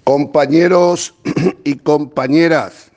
Compañeros y compañeras,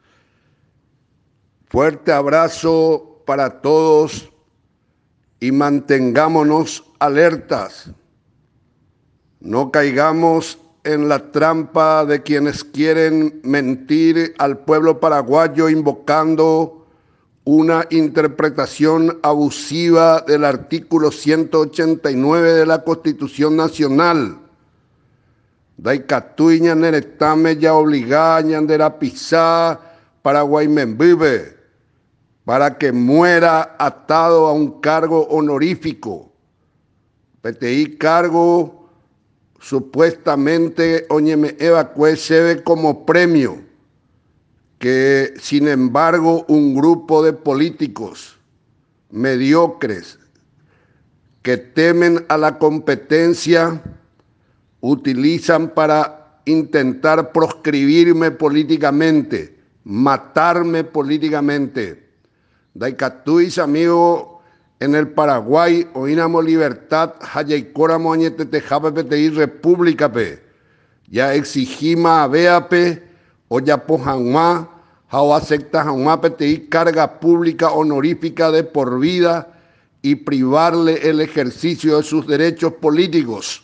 fuerte abrazo para todos y mantengámonos alertas. No caigamos en la trampa de quienes quieren mentir al pueblo paraguayo invocando una interpretación abusiva del artículo 189 de la Constitución Nacional. Daikatui ñaneretame ya obligá ñandera pisá Paraguay membibe para que muera atado a un cargo honorífico. PTI cargo supuestamente oñeme evacue se ve como premio, que sin embargo un grupo de políticos mediocres que temen a la competencia utilizan para intentar proscribirme políticamente, matarme políticamente. Daikatuis, amigo, en el Paraguay, oínamos libertad, hayaicóramo añetetejapa PTI república pe. Ya exigima aveape, o ya pojanma, jao acepta janma PTI carga pública honorífica de por vida y privarle el ejercicio de sus derechos políticos.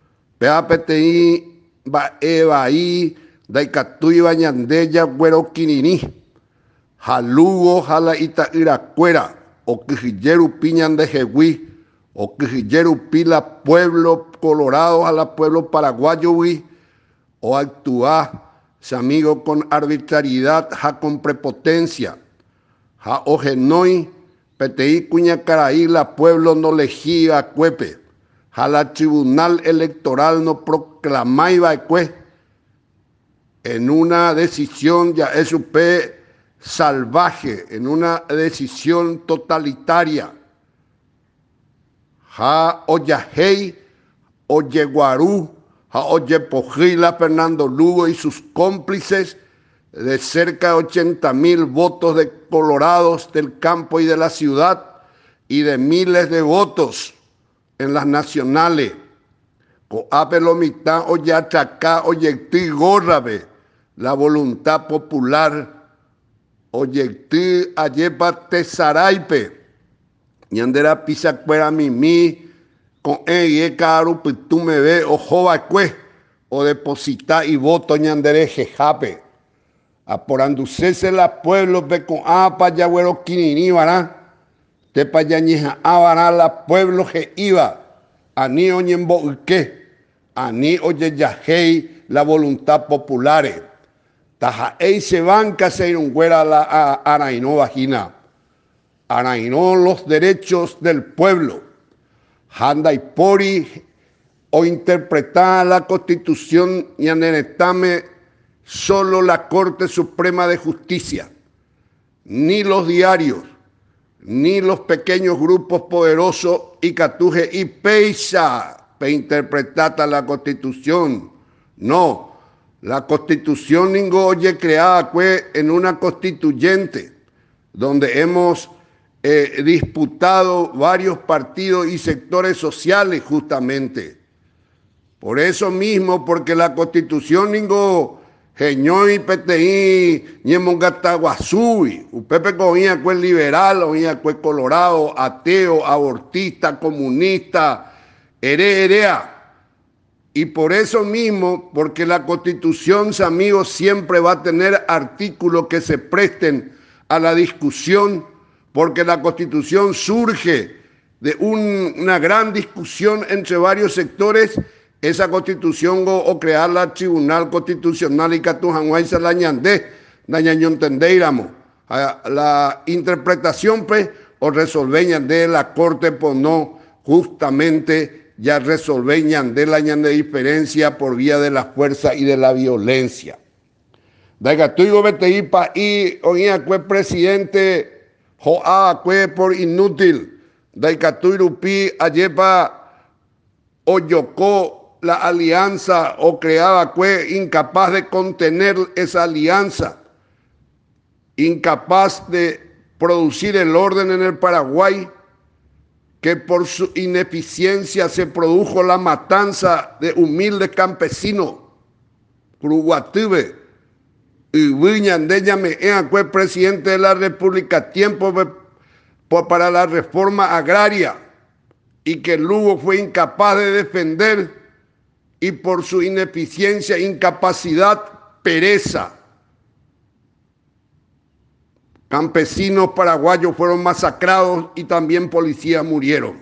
PTI va evaí, daikatui bañandeya güero quinini, jalugo jala ita iracuera, o quijilleru piñan de jehuí, o quijilleru pila pueblo colorado a la pueblo paraguayo, o actúa, amigo, con arbitrariedad, ja con prepotencia, ja ojenoi, PTI cuñacaraí, la pueblo no legia cuepe. A la Tribunal Electoral no proclamaiba en una decisión ya es salvaje, en una decisión totalitaria. Ja Oyahey, Oyeguarú, ja Oyepojila, Fernando Lugo y sus cómplices de cerca de 80,000 votos de colorados del campo y de la ciudad y de miles de votos en las nacionales, coapelomita o yachacá o yectí gorrabe, la voluntad popular, o yectí ayepa tesaraipe, ñandera pisacuera mimi, con eye caro tú me ve o jovacue, o deposita y voto ñandere jejape, aporanducese la pueblo ve con apa yagüero quinini vará, tepa yañeja avará la pueblo que iba, ani oñembo que, ani oye yajei la voluntad popular. Taja ei se banca se irungüera la arainó vagina, arainó los derechos del pueblo, handa y pori o interpretar la Constitución y aneretame solo la Corte Suprema de Justicia, ni los diarios, ni los pequeños grupos poderosos y catuje y peisa pe interpretata la Constitución. No, la Constitución ningo oye creada en una constituyente donde hemos disputado varios partidos y sectores sociales justamente. Por eso mismo, porque la Constitución ningo Geñoy PTI, Ñemongataguazui, Upepe coía cuel liberal, oía cuel colorado, ateo, abortista, comunista, herea. Y por eso mismo, porque la Constitución, amigos, siempre va a tener artículos que se presten a la discusión, porque la Constitución surge de una gran discusión entre varios sectores. Esa Constitución o crear la Tribunal Constitucional y Catujanguaysa la ñandé, dañañón tendeíramos. La interpretación pues, o resolveñan de la Corte, pues no, justamente ya resolveñan de la ñandé diferencia por vía de la fuerza y de la violencia. Daigatuigo beteipa y oía que presidente joa que por inútil. Daigatuirupi ayepa oyocó la alianza o creada fue incapaz de contener esa alianza, incapaz de producir el orden en el Paraguay, que por su ineficiencia se produjo la matanza de humildes campesinos, Curuguatube, y Viñandéñame, fue presidente de la República, tiempo para la reforma agraria, y que Lugo fue incapaz de defender, y por su ineficiencia, incapacidad, pereza. Campesinos paraguayos fueron masacrados y también policías murieron.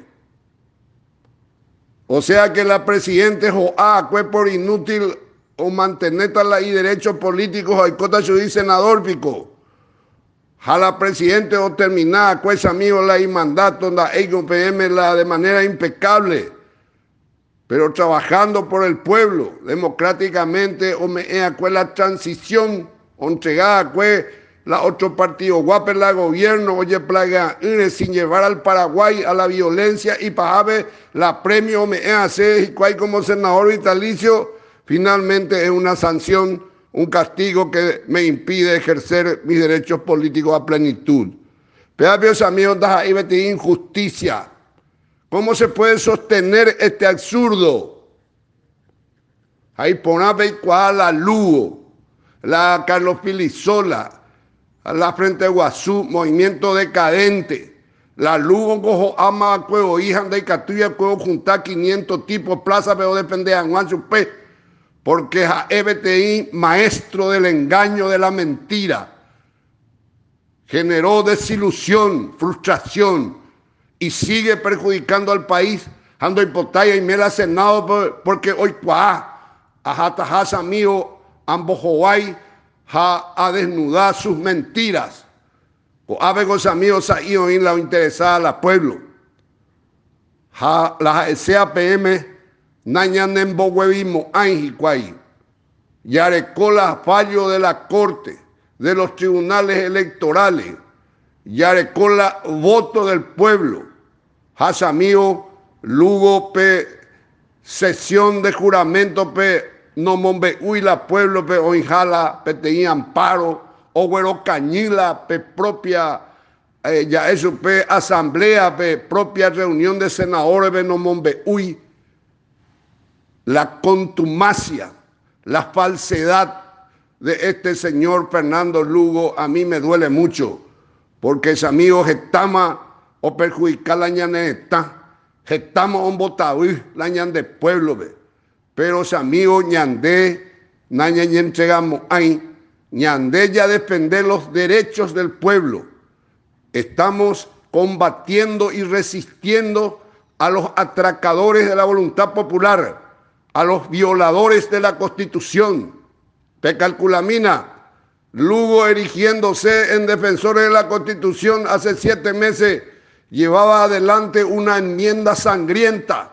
O sea que la presidenta Joá fue por inútil o mantener y derechos políticos al cota y senador pico. A la presidenta o terminar pues amigo la y mandato la PM la de manera impecable, pero trabajando por el pueblo democráticamente o me la transición o entregada pues la otro partido guape la gobierno oye plaga sin llevar al Paraguay a la violencia y para la premio me hace y cual como senador vitalicio finalmente es una sanción, un castigo que me impide ejercer mis derechos políticos a plenitud. Pero mis amigos, ahí vete injusticia. ¿Cómo se puede sostener este absurdo? Ahí poname cuál la Lugo, la Carlos Filisola, la Frente Guazú, movimiento decadente. La Lugo cojo ama cuego hija de Catuya cuego juntar 500 tipos plaza pero depende de Juan Supé. Porque a EBTI, maestro del engaño, de la mentira, generó desilusión, frustración y sigue perjudicando al país. Ando hipotaya y me la Senado porque hoy ajatajas amigo ambos Hawaii a desnudar sus mentiras. O avegos amigos ahí oír la interesada a la pueblo. La CAPM Nañanen Boguevismo Anjicuay, Yarecola fallo de la Corte, de los tribunales electorales, Yarecola voto del pueblo, Hasamío, Lugo, sesión de juramento, no mombe huila pueblo, oinjala, tenía amparo, o güero cañila, propia, ya eso, asamblea, propia reunión de senadores, no mombe huy. La contumacia, la falsedad de este señor Fernando Lugo a mí me duele mucho, porque es amigo getama o perjudicar la ñaneta, getama un botaví la ñan de pueblo, pero es amigo ñandé, naña entregamos ahí, ñandé ya defender los derechos del pueblo. Estamos combatiendo y resistiendo a los atracadores de la voluntad popular, a los violadores de la Constitución. Te calculamina, Lugo erigiéndose en defensores de la Constitución hace 7 meses, llevaba adelante una enmienda sangrienta,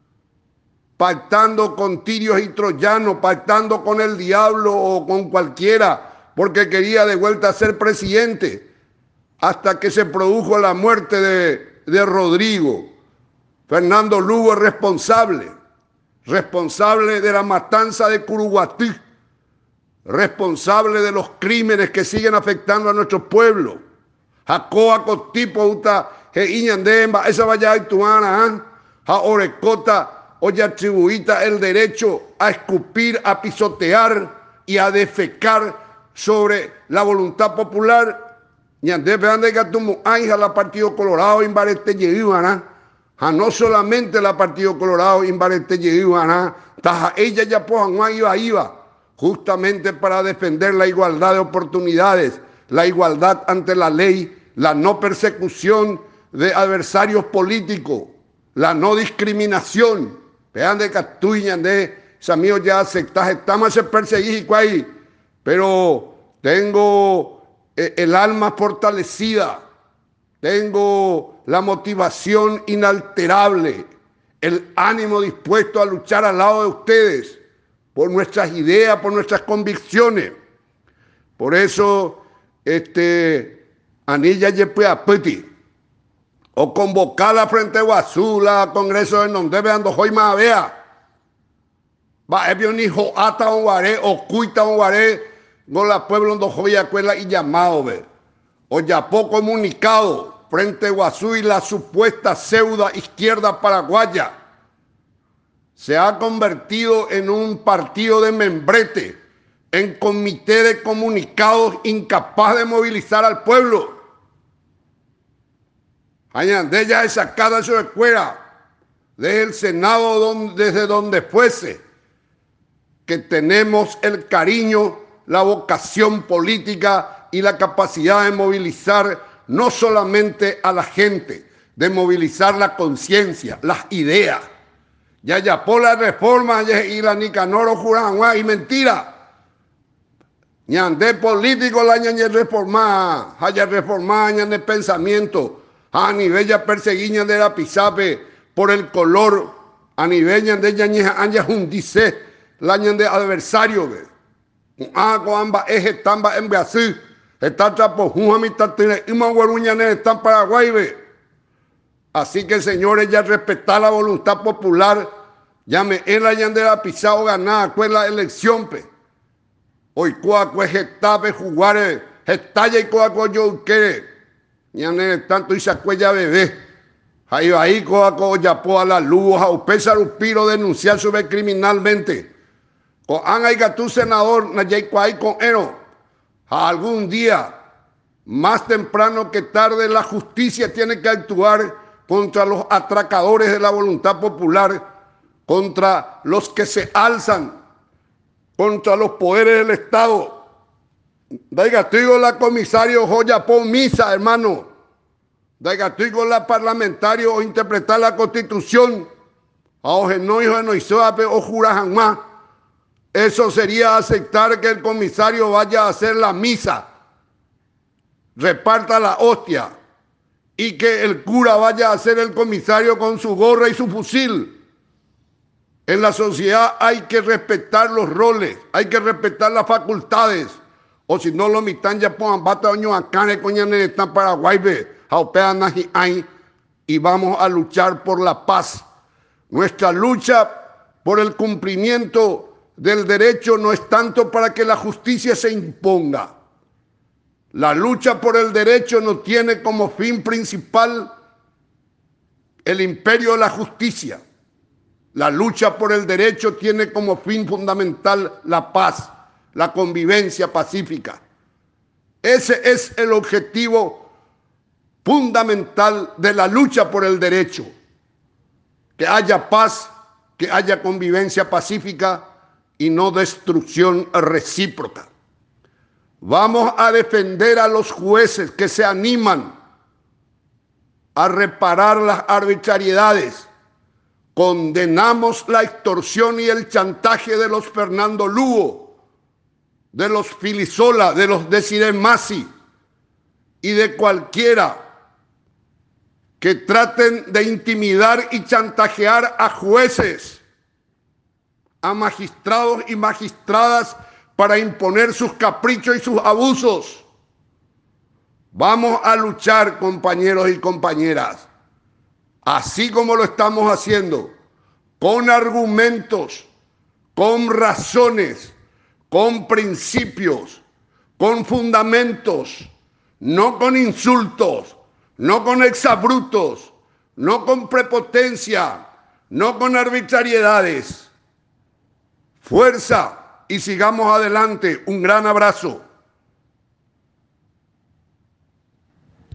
pactando con tirios y troyanos, pactando con el diablo o con cualquiera, porque quería de vuelta ser presidente, hasta que se produjo la muerte de Rodrigo. Fernando Lugo es responsable de la matanza de Curuguatí, responsable de los crímenes que siguen afectando a nuestro pueblo. Jacoa Cotipo uta iñandemba esa vaya ituana a Orecota hoy atribuita el derecho a escupir, a pisotear y a defecar sobre la voluntad popular. Ñandembe ande gatumo anja la Partido Colorado imbarete lleguana. No solamente la Partido Colorado imbarete lleguana, taja ella ya pojan iba justamente para defender la igualdad de oportunidades, la igualdad ante la ley, la no persecución de adversarios políticos, la no discriminación. Vean de Catuña, de Samío ya aceptaje, estamos a perseguir ahí, pero tengo el alma fortalecida, tengo la motivación inalterable, el ánimo dispuesto a luchar al lado de ustedes por nuestras ideas, por nuestras convicciones. Por eso, Anilla Yepuapeti, o convocar frente a Guazula, Congreso de donde vean dos hoy más vea. Va a ni joata un guaré, o cuita un guaré, no la pueblo dos hoy acuela y llamado ve. O ya poco comunicado frente a Guazú y la supuesta pseudo izquierda paraguaya se ha convertido en un partido de membrete en comité de comunicados incapaz de movilizar al pueblo. De ella es sacada su escuela, desde el Senado, desde donde fuese, que tenemos el cariño, la vocación política y la capacidad de movilizar no solamente a la gente, de movilizar la conciencia, las ideas. Ya por la reforma y la Nicanor Juranguá y mentira. Ñande político la ñañe reformada, haya reformada ñande pensamiento, a nivel ya perseguiña de la pisape por el color, a nivel ñande ñañe anja jundice, la ñande adversario ve. Con ambas ejes tamba en Brasil, está trapo junja mitatine y mangueruñane están Paraguay ve. Así que señores, ya respetar la voluntad popular, llame en la ñande la pisao ganada, pues la elección pe. Hoy cuaco es getape jugar, getalla y cuaco yo quiere. Ñane tanto y sacuella bebé. Ahí cuaco ya po a la luz, a upesa piro denunciar sobre criminalmente. Con anga tu senador, nayay cuay con ero. Algún día, más temprano que tarde, la justicia tiene que actuar contra los atracadores de la voluntad popular, contra los que se alzan contra los poderes del Estado. Daigatigo la comisario Joya pon misa, hermano. Daigatigo la parlamentario o interpretar la Constitución. O jurajanmá. Eso sería aceptar que el comisario vaya a hacer la misa, reparta la hostia y que el cura vaya a ser el comisario con su gorra y su fusil. En la sociedad hay que respetar los roles, hay que respetar las facultades. O si no, lo mitan ya pongan bata oño acá en coñane están Paraguay y vamos a luchar por la paz. Nuestra lucha por el cumplimiento del derecho no es tanto para que la justicia se imponga. La lucha por el derecho no tiene como fin principal el imperio de la justicia. La lucha por el derecho tiene como fin fundamental la paz, la convivencia pacífica. Ese es el objetivo fundamental de la lucha por el derecho. Que haya paz, que haya convivencia pacífica y no destrucción recíproca. Vamos a defender a los jueces que se animan a reparar las arbitrariedades. Condenamos la extorsión y el chantaje de los Fernando Lugo, de los Filisola, de los Desiree Masi y de cualquiera que traten de intimidar y chantajear a jueces, a magistrados y magistradas para imponer sus caprichos y sus abusos. Vamos a luchar, compañeros y compañeras, así como lo estamos haciendo, con argumentos, con razones, con principios, con fundamentos, no con insultos, no con exabruptos, no con prepotencia, no con arbitrariedades. Fuerza y sigamos adelante. Un gran abrazo.